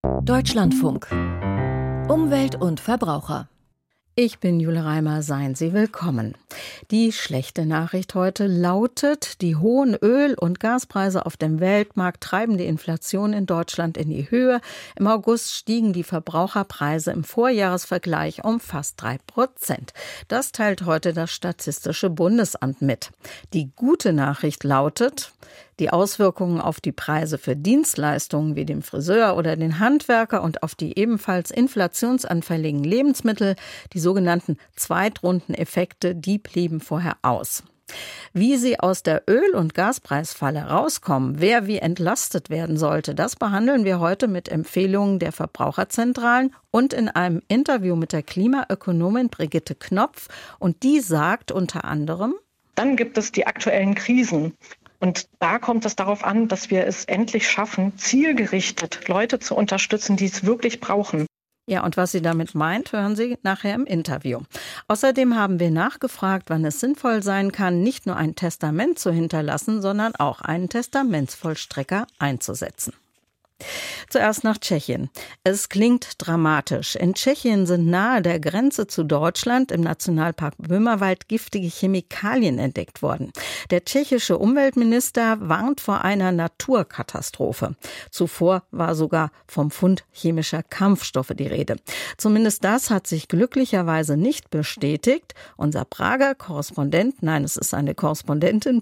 Deutschlandfunk. Umwelt und Verbraucher. Ich bin Jule Reimer, seien Sie willkommen. Die schlechte Nachricht heute lautet, die hohen Öl- und Gaspreise auf dem Weltmarkt treiben die Inflation in Deutschland in die Höhe. Im August stiegen die Verbraucherpreise im Vorjahresvergleich um fast 3%. Das teilt heute das Statistische Bundesamt mit. Die gute Nachricht lautet, die Auswirkungen auf die Preise für Dienstleistungen wie den Friseur oder den Handwerker und auf die ebenfalls inflationsanfälligen Lebensmittel, die sogenannten Zweitrundeneffekte, die blieben vorher aus. Wie sie aus der Öl- und Gaspreisfalle rauskommen, wer wie entlastet werden sollte, das behandeln wir heute mit Empfehlungen der Verbraucherzentralen und in einem Interview mit der Klimaökonomin Brigitte Knopf. Und die sagt unter anderem: Dann gibt es die aktuellen Krisen. Und da kommt es darauf an, dass wir es endlich schaffen, zielgerichtet Leute zu unterstützen, die es wirklich brauchen. Ja, und was sie damit meint, hören Sie nachher im Interview. Außerdem haben wir nachgefragt, wann es sinnvoll sein kann, nicht nur ein Testament zu hinterlassen, sondern auch einen Testamentsvollstrecker einzusetzen. Zuerst nach Tschechien. Es klingt dramatisch. In Tschechien sind nahe der Grenze zu Deutschland im Nationalpark Böhmerwald giftige Chemikalien entdeckt worden. Der tschechische Umweltminister warnt vor einer Naturkatastrophe. Zuvor war sogar vom Fund chemischer Kampfstoffe die Rede. Zumindest das hat sich glücklicherweise nicht bestätigt. Unser Prager Korrespondent, es ist eine Korrespondentin,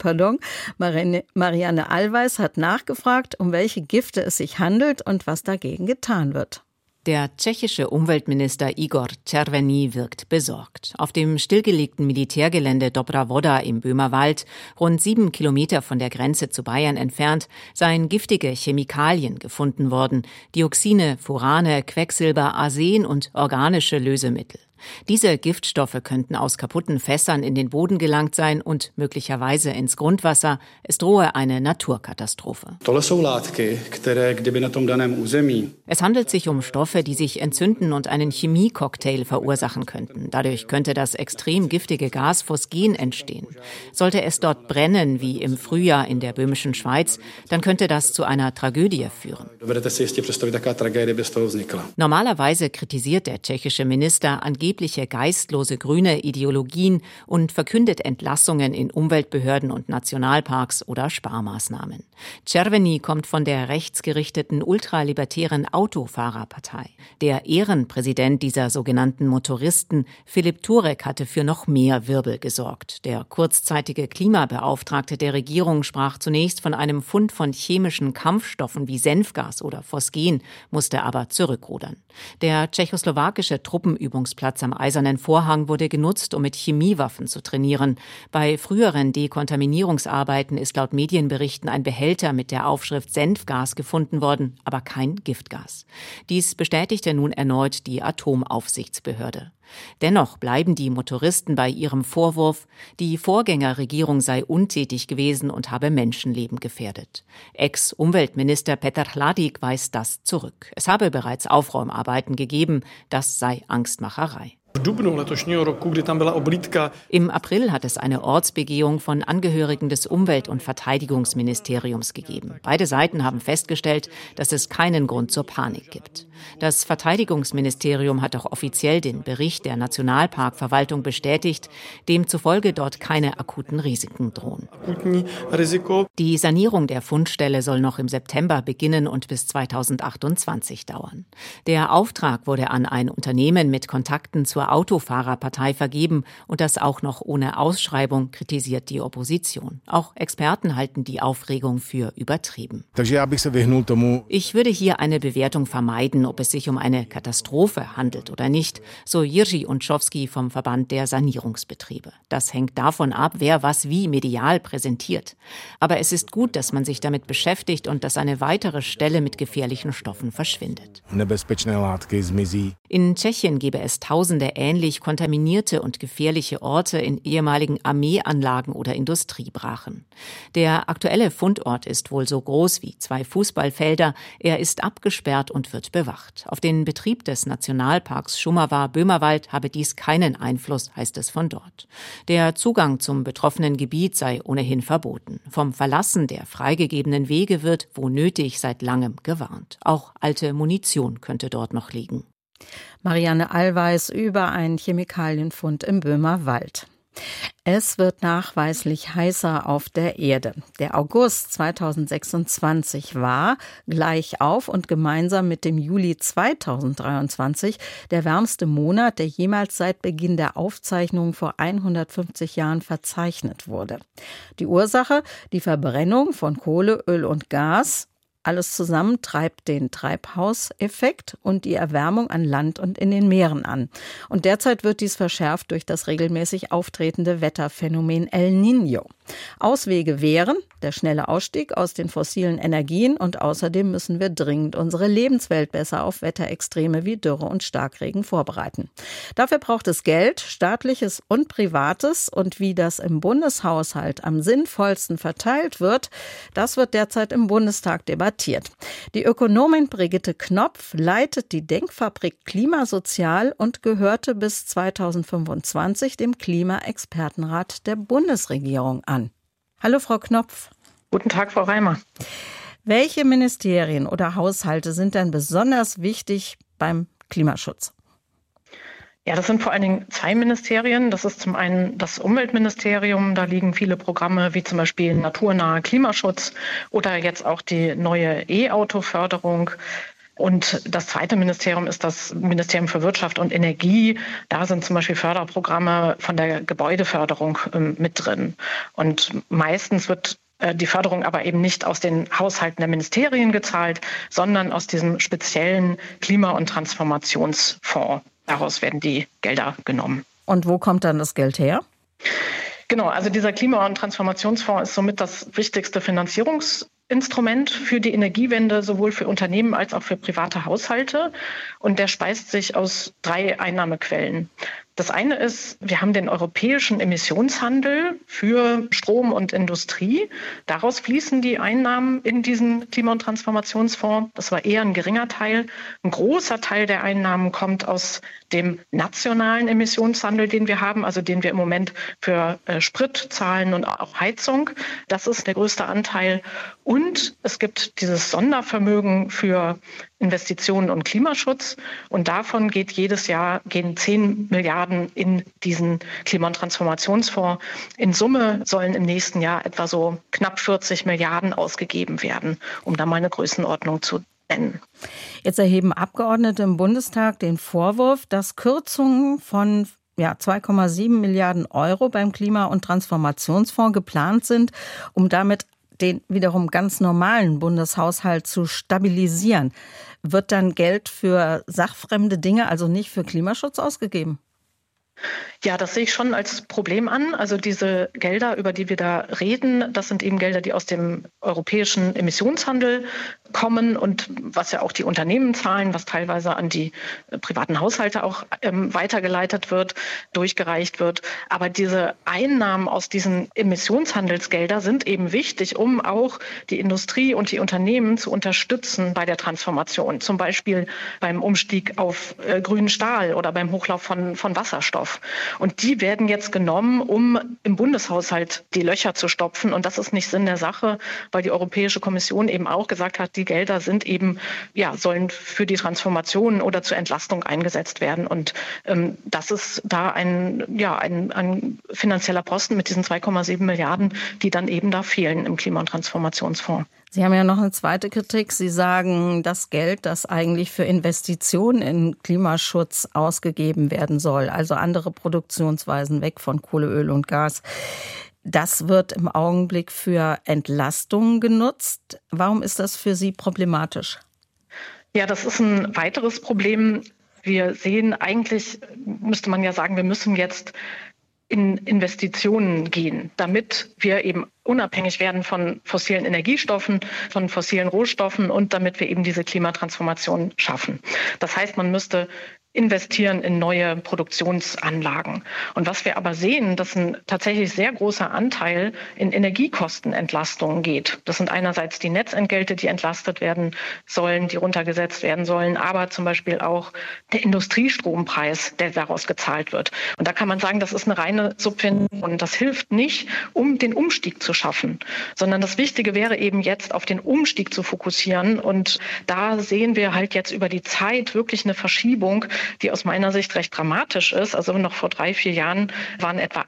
Marianne Allweis hat nachgefragt, um welche Gifte es sich handelt und was dagegen getan wird. Der tschechische Umweltminister Igor Červený wirkt besorgt. Auf dem stillgelegten Militärgelände Dobrá Voda im Böhmerwald, rund 7 Kilometer von der Grenze zu Bayern entfernt, seien giftige Chemikalien gefunden worden. Dioxine, Furane, Quecksilber, Arsen und organische Lösemittel. Diese Giftstoffe könnten aus kaputten Fässern in den Boden gelangt sein und möglicherweise ins Grundwasser. Es drohe eine Naturkatastrophe. Es handelt sich um Stoffe, die sich entzünden und einen Chemiecocktail verursachen könnten. Dadurch könnte das extrem giftige Gas Phosgen entstehen. Sollte es dort brennen, wie im Frühjahr in der böhmischen Schweiz, dann könnte das zu einer Tragödie führen. Normalerweise kritisiert der tschechische Minister angebliche geistlose grüne Ideologien und verkündet Entlassungen in Umweltbehörden und Nationalparks oder Sparmaßnahmen. Červený kommt von der rechtsgerichteten ultralibertären Autofahrerpartei. Der Ehrenpräsident dieser sogenannten Motoristen, Filip Turek, hatte für noch mehr Wirbel gesorgt. Der kurzzeitige Klimabeauftragte der Regierung sprach zunächst von einem Fund von chemischen Kampfstoffen wie Senfgas oder Phosgen, musste aber zurückrudern. Der tschechoslowakische Truppenübungsplatz am Eisernen Vorhang wurde genutzt, um mit Chemiewaffen zu trainieren. Bei früheren Dekontaminierungsarbeiten ist laut Medienberichten ein Behälter mit der Aufschrift Senfgas gefunden worden, aber kein Giftgas. Dies bestätigte nun erneut die Atomaufsichtsbehörde. Dennoch bleiben die Motoristen bei ihrem Vorwurf, die Vorgängerregierung sei untätig gewesen und habe Menschenleben gefährdet. Ex-Umweltminister Petr Hladík weist das zurück. Es habe bereits Aufräumarbeiten gegeben, das sei Angstmacherei. Im April hat es eine Ortsbegehung von Angehörigen des Umwelt- und Verteidigungsministeriums gegeben. Beide Seiten haben festgestellt, dass es keinen Grund zur Panik gibt. Das Verteidigungsministerium hat auch offiziell den Bericht der Nationalparkverwaltung bestätigt, demzufolge dort keine akuten Risiken drohen. Die Sanierung der Fundstelle soll noch im September beginnen und bis 2028 dauern. Der Auftrag wurde an ein Unternehmen mit Kontakten zur Autofahrerpartei vergeben und das auch noch ohne Ausschreibung, kritisiert die Opposition. Auch Experten halten die Aufregung für übertrieben. Ich würde hier eine Bewertung vermeiden, ob es sich um eine Katastrophe handelt oder nicht, so Jiří Unschowský vom Verband der Sanierungsbetriebe. Das hängt davon ab, wer was wie medial präsentiert. Aber es ist gut, dass man sich damit beschäftigt und dass eine weitere Stelle mit gefährlichen Stoffen verschwindet. In Tschechien gebe es tausende ähnlich kontaminierte und gefährliche Orte in ehemaligen Armeeanlagen oder Industriebrachen. Der aktuelle Fundort ist wohl so groß wie 2 Fußballfelder. Er ist abgesperrt und wird bewacht. bedacht. Auf den Betrieb des Nationalparks Schumava-Böhmerwald habe dies keinen Einfluss, heißt es von dort. Der Zugang zum betroffenen Gebiet sei ohnehin verboten. Vom Verlassen der freigegebenen Wege wird, wo nötig, seit langem gewarnt. Auch alte Munition könnte dort noch liegen. Marianne Allweis über einen Chemikalienfund im Böhmerwald. Es wird nachweislich heißer auf der Erde. Der August 2026 war, gleich auf und gemeinsam mit dem Juli 2023, der wärmste Monat, der jemals seit Beginn der Aufzeichnungen vor 150 Jahren verzeichnet wurde. Die Ursache? Die Verbrennung von Kohle, Öl und Gas. Alles zusammen treibt den Treibhauseffekt und die Erwärmung an Land und in den Meeren an. Und derzeit wird dies verschärft durch das regelmäßig auftretende Wetterphänomen El Niño. Auswege wären der schnelle Ausstieg aus den fossilen Energien und außerdem müssen wir dringend unsere Lebenswelt besser auf Wetterextreme wie Dürre und Starkregen vorbereiten. Dafür braucht es Geld, staatliches und privates, und wie das im Bundeshaushalt am sinnvollsten verteilt wird, das wird derzeit im Bundestag debattiert. Die Ökonomin Brigitte Knopf leitet die Denkfabrik Klimasozial und gehörte bis 2025 dem Klimaexpertenrat der Bundesregierung an. Hallo Frau Knopf. Guten Tag, Frau Reimer. Welche Ministerien oder Haushalte sind denn besonders wichtig beim Klimaschutz? Ja, das sind vor allen Dingen zwei Ministerien. Das ist zum einen das Umweltministerium. Da liegen viele Programme wie zum Beispiel naturnaher Klimaschutz oder jetzt auch die neue E-Auto-Förderung. Und das zweite Ministerium ist das Ministerium für Wirtschaft und Energie. Da sind zum Beispiel Förderprogramme von der Gebäudeförderung mit drin. Und meistens wird die Förderung aber eben nicht aus den Haushalten der Ministerien gezahlt, sondern aus diesem speziellen Klima- und Transformationsfonds. Daraus werden die Gelder genommen. Und wo kommt dann das Geld her? Genau, also dieser Klima- und Transformationsfonds ist somit das wichtigste Finanzierungsinstrument für die Energiewende, sowohl für Unternehmen als auch für private Haushalte. Und der speist sich aus 3 Einnahmequellen. Das eine ist, wir haben den europäischen Emissionshandel für Strom und Industrie. Daraus fließen die Einnahmen in diesen Klima- und Transformationsfonds. Das war eher ein geringer Teil. Ein großer Teil der Einnahmen kommt aus dem nationalen Emissionshandel, den wir haben, also den wir im Moment für Sprit zahlen und auch Heizung. Das ist der größte Anteil. Und es gibt dieses Sondervermögen für Investitionen und Klimaschutz. Und davon gehen 10 Milliarden in diesen Klima- und Transformationsfonds. In Summe sollen im nächsten Jahr etwa so knapp 40 Milliarden ausgegeben werden, um da mal eine Größenordnung zu nennen. Jetzt erheben Abgeordnete im Bundestag den Vorwurf, dass Kürzungen von 2,7 Milliarden Euro beim Klima- und Transformationsfonds geplant sind, um damit den wiederum ganz normalen Bundeshaushalt zu stabilisieren. Wird dann Geld für sachfremde Dinge, also nicht für Klimaschutz, ausgegeben? Ja, das sehe ich schon als Problem an. Also diese Gelder, über die wir da reden, das sind eben Gelder, die aus dem europäischen Emissionshandel kommen und was ja auch die Unternehmen zahlen, was teilweise an die privaten Haushalte auch weitergeleitet wird, durchgereicht wird. Aber diese Einnahmen aus diesen Emissionshandelsgeldern sind eben wichtig, um auch die Industrie und die Unternehmen zu unterstützen bei der Transformation. Zum Beispiel beim Umstieg auf grünen Stahl oder beim Hochlauf von Wasserstoff. Und die werden jetzt genommen, um im Bundeshaushalt die Löcher zu stopfen. Und das ist nicht Sinn der Sache, weil die Europäische Kommission eben auch gesagt hat, die Gelder sind eben, sollen für die Transformation oder zur Entlastung eingesetzt werden. Und das ist da ein finanzieller Posten mit diesen 2,7 Milliarden, die dann eben da fehlen im Klima- und Transformationsfonds. Sie haben ja noch eine zweite Kritik. Sie sagen, das Geld, das eigentlich für Investitionen in Klimaschutz ausgegeben werden soll, also andere Produktionsweisen weg von Kohle, Öl und Gas, das wird im Augenblick für Entlastungen genutzt. Warum ist das für Sie problematisch? Ja, das ist ein weiteres Problem. Wir sehen, eigentlich müsste man ja sagen, wir müssen jetzt in Investitionen gehen, damit wir eben unabhängig werden von fossilen Energiestoffen, von fossilen Rohstoffen und damit wir eben diese Klimatransformation schaffen. Das heißt, man müsste investieren in neue Produktionsanlagen. Und was wir aber sehen, dass ein tatsächlich sehr großer Anteil in Energiekostenentlastungen geht. Das sind einerseits die Netzentgelte, die entlastet werden sollen, die runtergesetzt werden sollen, aber zum Beispiel auch der Industriestrompreis, der daraus gezahlt wird. Und da kann man sagen, das ist eine reine Subvention. Das hilft nicht, um den Umstieg zu schaffen, sondern das Wichtige wäre eben jetzt auf den Umstieg zu fokussieren. Und da sehen wir halt jetzt über die Zeit wirklich eine Verschiebung, die aus meiner Sicht recht dramatisch ist. Also noch vor 3-4 Jahren waren etwa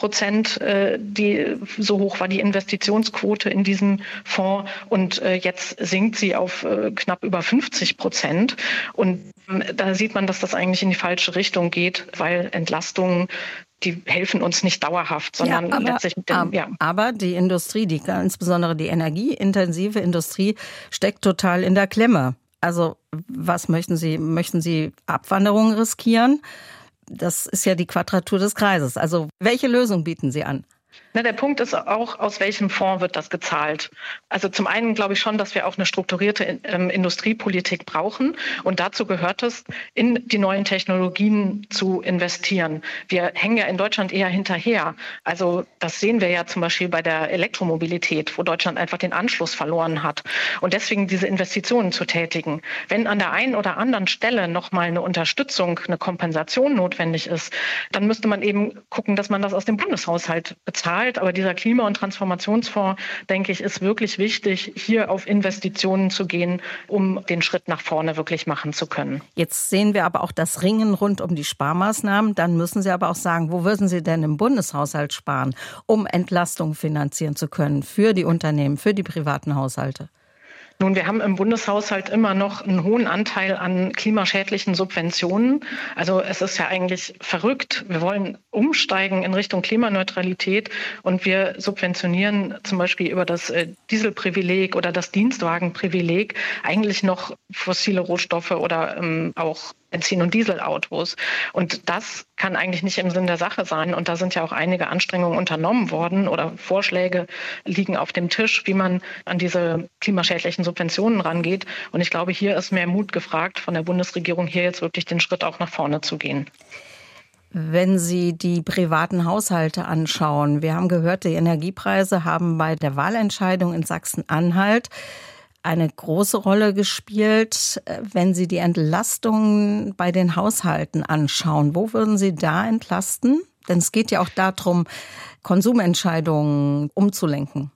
80%, so hoch war die Investitionsquote in diesem Fonds. Und jetzt sinkt sie auf knapp über 50%. Und da sieht man, dass das eigentlich in die falsche Richtung geht, weil Entlastungen, die helfen uns nicht dauerhaft, sondern letztlich mit dem, Aber die Industrie, insbesondere die energieintensive Industrie, steckt total in der Klemme. Also was möchten Sie? Möchten Sie Abwanderung riskieren? Das ist ja die Quadratur des Kreises. Also welche Lösung bieten Sie an? Der Punkt ist auch, aus welchem Fonds wird das gezahlt? Also zum einen glaube ich schon, dass wir auch eine strukturierte Industriepolitik brauchen. Und dazu gehört es, in die neuen Technologien zu investieren. Wir hängen ja in Deutschland eher hinterher. Also das sehen wir ja zum Beispiel bei der Elektromobilität, wo Deutschland einfach den Anschluss verloren hat. Und deswegen diese Investitionen zu tätigen. Wenn an der einen oder anderen Stelle nochmal eine Unterstützung, eine Kompensation notwendig ist, dann müsste man eben gucken, dass man das aus dem Bundeshaushalt bezahlt. Aber dieser Klima- und Transformationsfonds, denke ich, ist wirklich wichtig, hier auf Investitionen zu gehen, um den Schritt nach vorne wirklich machen zu können. Jetzt sehen wir aber auch das Ringen rund um die Sparmaßnahmen. Dann müssen Sie aber auch sagen, wo würden Sie denn im Bundeshaushalt sparen, um Entlastung finanzieren zu können für die Unternehmen, für die privaten Haushalte? Nun, wir haben im Bundeshaushalt immer noch einen hohen Anteil an klimaschädlichen Subventionen. Also es ist ja eigentlich verrückt. Wir wollen umsteigen in Richtung Klimaneutralität und wir subventionieren zum Beispiel über das Dieselprivileg oder das Dienstwagenprivileg eigentlich noch fossile Rohstoffe oder auch Benzin- und Dieselautos. Und das kann eigentlich nicht im Sinn der Sache sein. Und da sind ja auch einige Anstrengungen unternommen worden oder Vorschläge liegen auf dem Tisch, wie man an diese klimaschädlichen Subventionen rangeht. Und ich glaube, hier ist mehr Mut gefragt von der Bundesregierung, hier jetzt wirklich den Schritt auch nach vorne zu gehen. Wenn Sie die privaten Haushalte anschauen, wir haben gehört, die Energiepreise haben bei der Wahlentscheidung in Sachsen-Anhalt eine große Rolle gespielt. Wenn Sie die Entlastungen bei den Haushalten anschauen, wo würden Sie da entlasten? Denn es geht ja auch darum, Konsumentscheidungen umzulenken.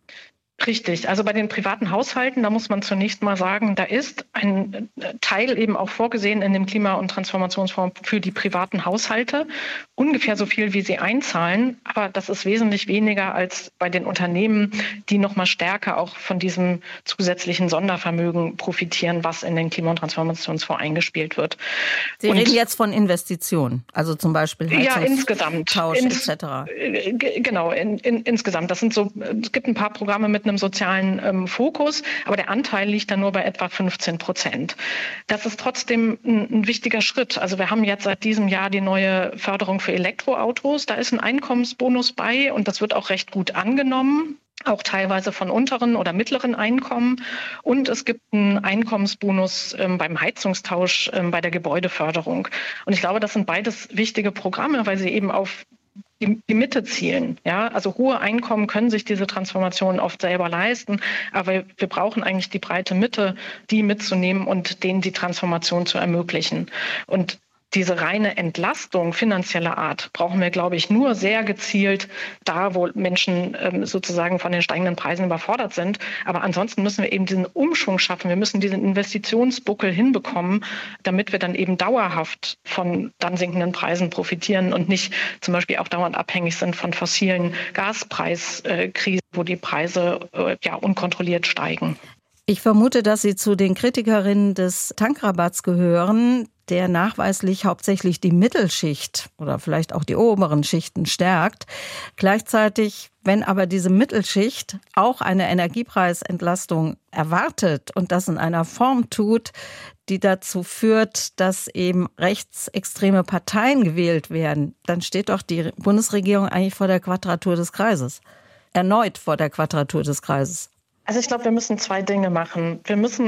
Richtig. Also bei den privaten Haushalten, da muss man zunächst mal sagen, da ist ein Teil eben auch vorgesehen in dem Klima- und Transformationsfonds für die privaten Haushalte. Ungefähr so viel, wie sie einzahlen. Aber das ist wesentlich weniger als bei den Unternehmen, die noch mal stärker auch von diesem zusätzlichen Sondervermögen profitieren, was in den Klima- und Transformationsfonds eingespielt wird. Sie reden jetzt von Investitionen, also zum Beispiel Heizungstausch etc. Genau, insgesamt. Das sind so, es gibt ein paar Programme mit einem sozialen Fokus, aber der Anteil liegt dann nur bei etwa 15%. Das ist trotzdem ein wichtiger Schritt. Also wir haben jetzt seit diesem Jahr die neue Förderung für Elektroautos. Da ist ein Einkommensbonus bei und das wird auch recht gut angenommen. Auch teilweise von unteren oder mittleren Einkommen. Und es gibt einen Einkommensbonus beim Heizungstausch bei der Gebäudeförderung. Und ich glaube, das sind beides wichtige Programme, weil sie eben auf die Mitte zielen. Ja, also hohe Einkommen können sich diese Transformation oft selber leisten, aber wir brauchen eigentlich die breite Mitte, die mitzunehmen und denen die Transformation zu ermöglichen. Und diese reine Entlastung finanzieller Art brauchen wir, glaube ich, nur sehr gezielt da, wo Menschen sozusagen von den steigenden Preisen überfordert sind. Aber ansonsten müssen wir eben diesen Umschwung schaffen. Wir müssen diesen Investitionsbuckel hinbekommen, damit wir dann eben dauerhaft von dann sinkenden Preisen profitieren und nicht zum Beispiel auch dauernd abhängig sind von fossilen Gaspreiskrisen, wo die Preise unkontrolliert steigen. Ich vermute, dass Sie zu den Kritikerinnen des Tankrabatts gehören, der nachweislich hauptsächlich die Mittelschicht oder vielleicht auch die oberen Schichten stärkt. Gleichzeitig, wenn aber diese Mittelschicht auch eine Energiepreisentlastung erwartet und das in einer Form tut, die dazu führt, dass eben rechtsextreme Parteien gewählt werden, dann steht doch die Bundesregierung eigentlich vor der Quadratur des Kreises. Erneut vor der Quadratur des Kreises. Also ich glaube, wir müssen zwei Dinge machen. Wir müssen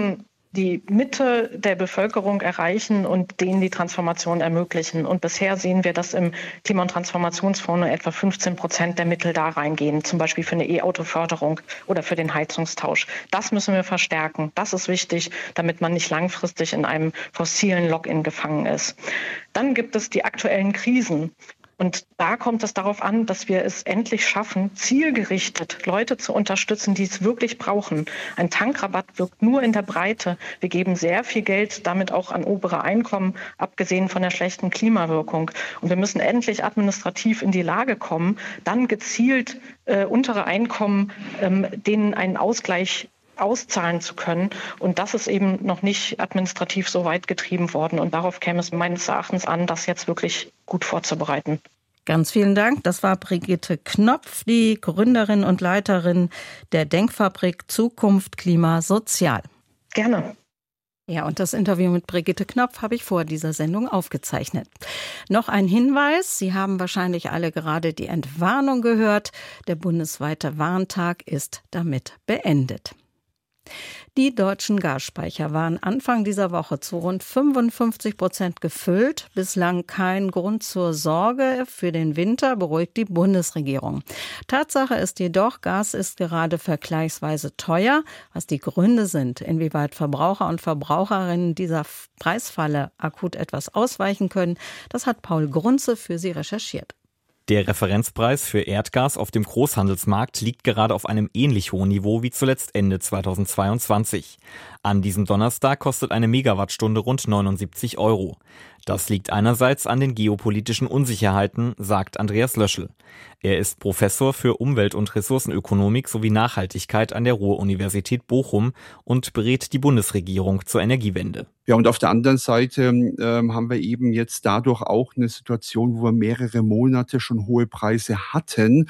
die Mitte der Bevölkerung erreichen und denen die Transformation ermöglichen. Und bisher sehen wir, dass im Klima- und Transformationsfonds nur etwa 15% der Mittel da reingehen, zum Beispiel für eine E-Auto-Förderung oder für den Heizungstausch. Das müssen wir verstärken. Das ist wichtig, damit man nicht langfristig in einem fossilen Lock-in gefangen ist. Dann gibt es die aktuellen Krisen. Und da kommt es darauf an, dass wir es endlich schaffen, zielgerichtet Leute zu unterstützen, die es wirklich brauchen. Ein Tankrabatt wirkt nur in der Breite. Wir geben sehr viel Geld damit auch an obere Einkommen, abgesehen von der schlechten Klimawirkung. Und wir müssen endlich administrativ in die Lage kommen, dann gezielt untere Einkommen, denen einen Ausgleich auszahlen zu können. Und das ist eben noch nicht administrativ so weit getrieben worden. Und darauf käme es meines Erachtens an, das jetzt wirklich gut vorzubereiten. Ganz vielen Dank. Das war Brigitte Knopf, die Gründerin und Leiterin der Denkfabrik Zukunft Klima Sozial. Gerne. Ja, und das Interview mit Brigitte Knopf habe ich vor dieser Sendung aufgezeichnet. Noch ein Hinweis. Sie haben wahrscheinlich alle gerade die Entwarnung gehört. Der bundesweite Warntag ist damit beendet. Die deutschen Gasspeicher waren Anfang dieser Woche zu rund 55% gefüllt. Bislang kein Grund zur Sorge. Für den Winter beruhigt die Bundesregierung. Tatsache ist jedoch, Gas ist gerade vergleichsweise teuer. Was die Gründe sind, inwieweit Verbraucher und Verbraucherinnen dieser Preisfalle akut etwas ausweichen können, das hat Paul Grunze für Sie recherchiert. Der Referenzpreis für Erdgas auf dem Großhandelsmarkt liegt gerade auf einem ähnlich hohen Niveau wie zuletzt Ende 2022. An diesem Donnerstag kostet eine Megawattstunde rund 79 €. Das liegt einerseits an den geopolitischen Unsicherheiten, sagt Andreas Löschel. Er ist Professor für Umwelt- und Ressourcenökonomik sowie Nachhaltigkeit an der Ruhr-Universität Bochum und berät die Bundesregierung zur Energiewende. Ja, und auf der anderen Seite haben wir eben jetzt dadurch auch eine Situation, wo wir mehrere Monate schon hohe Preise hatten.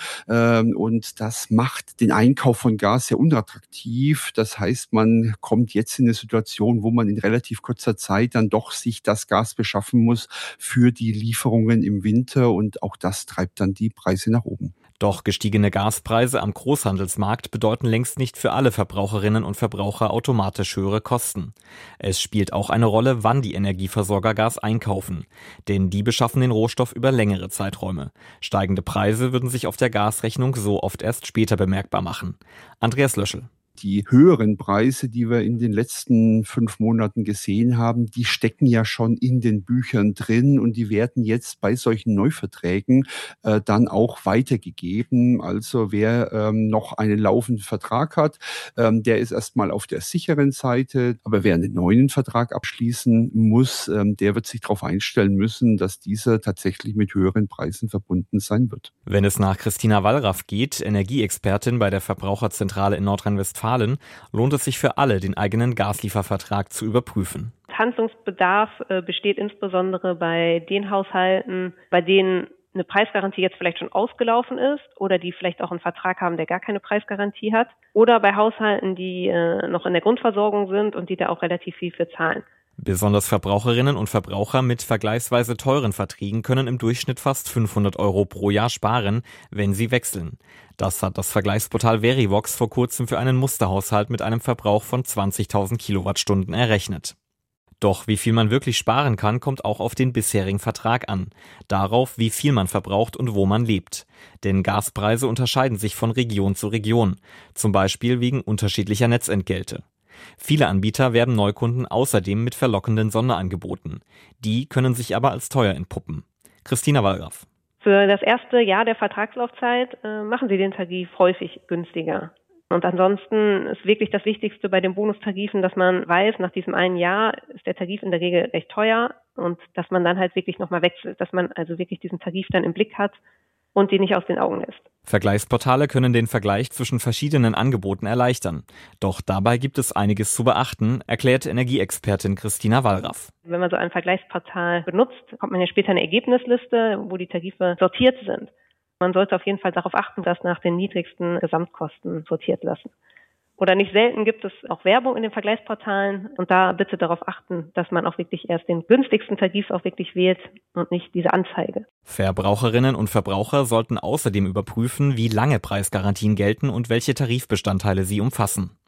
Und das macht den Einkauf von Gas sehr unattraktiv. Das heißt, man kommt jetzt in eine Situation, wo man in relativ kurzer Zeit dann doch sich das Gas beschaffen muss für die Lieferungen im Winter. Und auch das treibt dann die Preise nach oben. Doch gestiegene Gaspreise am Großhandelsmarkt bedeuten längst nicht für alle Verbraucherinnen und Verbraucher automatisch höhere Kosten. Es spielt auch eine Rolle, wann die Energieversorger Gas einkaufen. Denn die beschaffen den Rohstoff über längere Zeiträume. Steigende Preise würden sich auf der Gasrechnung so oft erst später bemerkbar machen. Andreas Löschel. Die höheren Preise, die wir in den letzten 5 Monaten gesehen haben, die stecken ja schon in den Büchern drin und die werden jetzt bei solchen Neuverträgen dann auch weitergegeben. Also wer noch einen laufenden Vertrag hat, der ist erstmal auf der sicheren Seite. Aber wer einen neuen Vertrag abschließen muss, der wird sich darauf einstellen müssen, dass dieser tatsächlich mit höheren Preisen verbunden sein wird. Wenn es nach Christina Wallraff geht, Energieexpertin bei der Verbraucherzentrale in Nordrhein-Westfalen, lohnt es sich für alle, den eigenen Gasliefervertrag zu überprüfen. Handlungsbedarf besteht insbesondere bei den Haushalten, bei denen eine Preisgarantie jetzt vielleicht schon ausgelaufen ist oder die vielleicht auch einen Vertrag haben, der gar keine Preisgarantie hat, oder bei Haushalten, die noch in der Grundversorgung sind und die da auch relativ viel für zahlen. Besonders Verbraucherinnen und Verbraucher mit vergleichsweise teuren Verträgen können im Durchschnitt fast 500 € pro Jahr sparen, wenn sie wechseln. Das hat das Vergleichsportal Verivox vor kurzem für einen Musterhaushalt mit einem Verbrauch von 20.000 Kilowattstunden errechnet. Doch wie viel man wirklich sparen kann, kommt auch auf den bisherigen Vertrag an. Darauf, wie viel man verbraucht und wo man lebt. Denn Gaspreise unterscheiden sich von Region zu Region. Zum Beispiel wegen unterschiedlicher Netzentgelte. Viele Anbieter werben Neukunden außerdem mit verlockenden Sonderangeboten. Die können sich aber als teuer entpuppen. Christina Wallraff. Für das erste Jahr der Vertragslaufzeit machen sie den Tarif häufig günstiger. Und ansonsten ist wirklich das Wichtigste bei den Bonustarifen, dass man weiß, nach diesem einen Jahr ist der Tarif in der Regel recht teuer und dass man dann halt wirklich nochmal wechselt, dass man also wirklich diesen Tarif dann im Blick hat und die nicht aus den Augen lässt. Vergleichsportale können den Vergleich zwischen verschiedenen Angeboten erleichtern. Doch dabei gibt es einiges zu beachten, erklärt Energieexpertin Christina Wallraff. Wenn man so ein Vergleichsportal benutzt, kommt man ja später eine Ergebnisliste, wo die Tarife sortiert sind. Man sollte auf jeden Fall darauf achten, dass nach den niedrigsten Gesamtkosten sortiert lassen. Oder nicht selten gibt es auch Werbung in den Vergleichsportalen und da bitte darauf achten, dass man auch wirklich erst den günstigsten Tarif auch wirklich wählt und nicht diese Anzeige. Verbraucherinnen und Verbraucher sollten außerdem überprüfen, wie lange Preisgarantien gelten und welche Tarifbestandteile sie umfassen.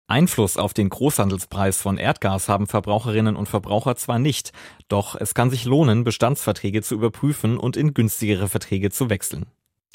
Einfluss auf den Großhandelspreis von Erdgas haben Verbraucherinnen und Verbraucher zwar nicht, doch es kann sich lohnen, Bestandsverträge zu überprüfen und in günstigere Verträge zu wechseln.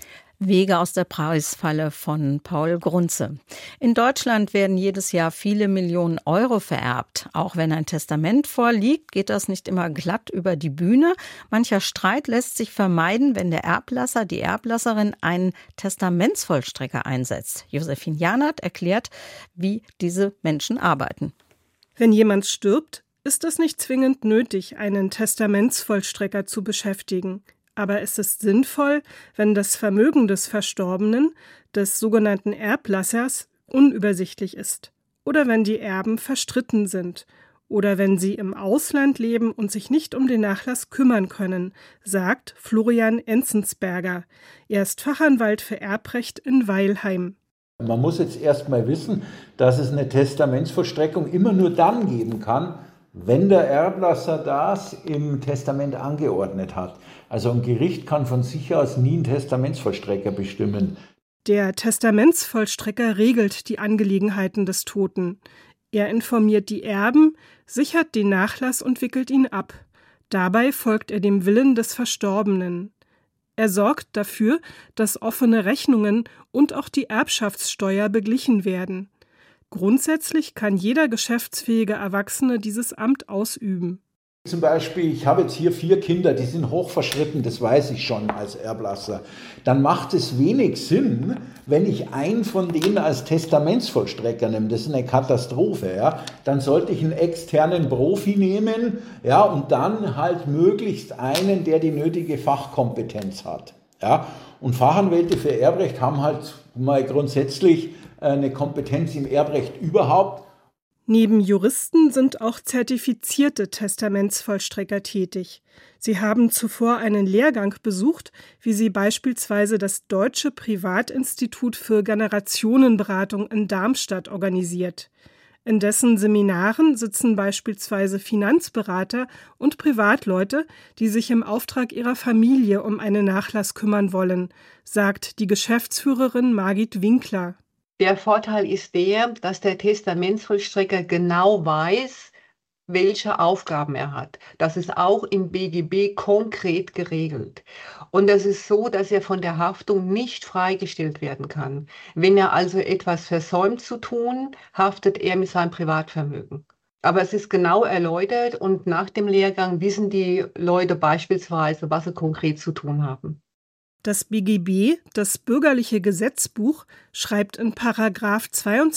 Wege aus der Preisfalle von Paul Grunze. In Deutschland werden jedes Jahr viele Millionen Euro vererbt. Auch wenn ein Testament vorliegt, geht das nicht immer glatt über die Bühne. Mancher Streit lässt sich vermeiden, wenn der Erblasser, die Erblasserin einen Testamentsvollstrecker einsetzt. Josephine Janert erklärt, wie diese Menschen arbeiten. Wenn jemand stirbt, ist es nicht zwingend nötig, einen Testamentsvollstrecker zu beschäftigen. Aber es ist sinnvoll, wenn das Vermögen des Verstorbenen, des sogenannten Erblassers, unübersichtlich ist. Oder wenn die Erben verstritten sind. Oder wenn sie im Ausland leben und sich nicht um den Nachlass kümmern können, sagt Florian Enzensberger. Er ist Fachanwalt für Erbrecht in Weilheim. Man muss jetzt erst mal wissen, dass es eine Testamentsvollstreckung immer nur dann geben kann, wenn der Erblasser das im Testament angeordnet hat. Also ein Gericht kann von sich aus nie einen Testamentsvollstrecker bestimmen. Der Testamentsvollstrecker regelt die Angelegenheiten des Toten. Er informiert die Erben, sichert den Nachlass und wickelt ihn ab. Dabei folgt er dem Willen des Verstorbenen. Er sorgt dafür, dass offene Rechnungen und auch die Erbschaftssteuer beglichen werden. Grundsätzlich kann jeder geschäftsfähige Erwachsene dieses Amt ausüben. Zum Beispiel, ich habe jetzt hier 4 Kinder, die sind hochverschritten, das weiß ich schon als Erblasser. Dann macht es wenig Sinn, wenn ich einen von denen als Testamentsvollstrecker nehme. Das ist eine Katastrophe. Ja? Dann sollte ich einen externen Profi nehmen, ja, und dann halt möglichst einen, der die nötige Fachkompetenz hat. Ja? Und Fachanwälte für Erbrecht haben halt mal grundsätzlich eine Kompetenz im Erbrecht überhaupt. Neben Juristen sind auch zertifizierte Testamentsvollstrecker tätig. Sie haben zuvor einen Lehrgang besucht, wie sie beispielsweise das Deutsche Privatinstitut für Generationenberatung in Darmstadt organisiert. In dessen Seminaren sitzen beispielsweise Finanzberater und Privatleute, die sich im Auftrag ihrer Familie um einen Nachlass kümmern wollen, sagt die Geschäftsführerin Margit Winkler. Der Vorteil ist der, dass der Testamentsvollstrecker genau weiß, welche Aufgaben er hat. Das ist auch im BGB konkret geregelt. Und es ist so, dass er von der Haftung nicht freigestellt werden kann. Wenn er also etwas versäumt zu tun, haftet er mit seinem Privatvermögen. Aber es ist genau erläutert und nach dem Lehrgang wissen die Leute beispielsweise, was sie konkret zu tun haben. Das BGB, das Bürgerliche Gesetzbuch, schreibt in §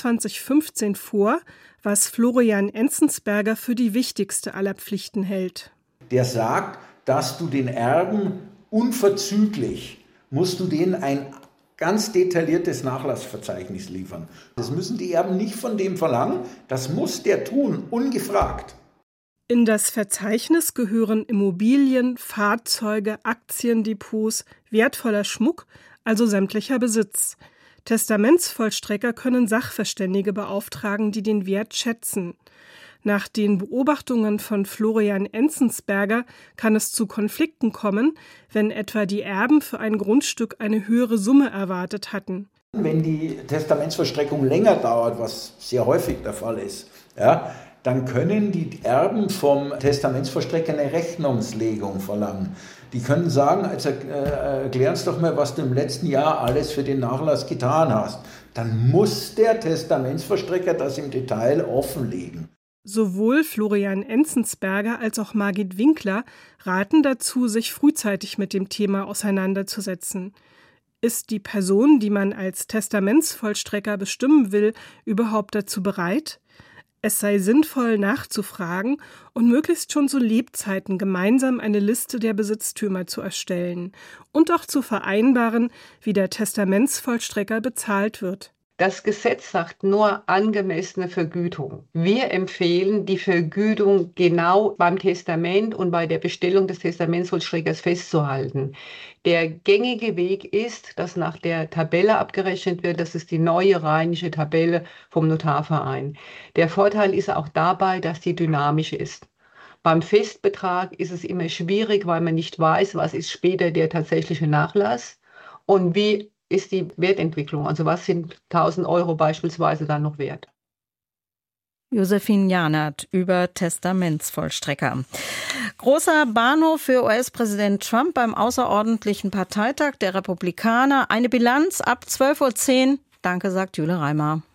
2215 vor, was Florian Enzensberger für die wichtigste aller Pflichten hält. Der sagt, dass du den Erben unverzüglich, musst du denen ein ganz detailliertes Nachlassverzeichnis liefern. Das müssen die Erben nicht von dem verlangen, das muss der tun, ungefragt. In das Verzeichnis gehören Immobilien, Fahrzeuge, Aktiendepots, wertvoller Schmuck, also sämtlicher Besitz. Testamentsvollstrecker können Sachverständige beauftragen, die den Wert schätzen. Nach den Beobachtungen von Florian Enzensberger kann es zu Konflikten kommen, wenn etwa die Erben für ein Grundstück eine höhere Summe erwartet hatten. Wenn die Testamentsvollstreckung länger dauert, was sehr häufig der Fall ist, ja, dann können die Erben vom Testamentsvollstrecker eine Rechnungslegung verlangen. Die können sagen, also erklär uns doch mal, was du im letzten Jahr alles für den Nachlass getan hast. Dann muss der Testamentsvollstrecker das im Detail offenlegen. Sowohl Florian Enzensberger als auch Margit Winkler raten dazu, sich frühzeitig mit dem Thema auseinanderzusetzen. Ist die Person, die man als Testamentsvollstrecker bestimmen will, überhaupt dazu bereit? Es sei sinnvoll, nachzufragen und möglichst schon zu Lebzeiten gemeinsam eine Liste der Besitztümer zu erstellen und auch zu vereinbaren, wie der Testamentsvollstrecker bezahlt wird. Das Gesetz sagt nur angemessene Vergütung. Wir empfehlen, die Vergütung genau beim Testament und bei der Bestellung des Testamentsvollstreckers festzuhalten. Der gängige Weg ist, dass nach der Tabelle abgerechnet wird. Das ist die neue rheinische Tabelle vom Notarverein. Der Vorteil ist auch dabei, dass die dynamisch ist. Beim Festbetrag ist es immer schwierig, weil man nicht weiß, was ist später der tatsächliche Nachlass und wie ist die Wertentwicklung, also was sind 1.000 € beispielsweise dann noch wert. Josephine Janert über Testamentsvollstrecker. Großer Bahnhof für US-Präsident Trump beim außerordentlichen Parteitag der Republikaner. Eine Bilanz ab 12:10 Uhr. Danke, sagt Jule Reimer.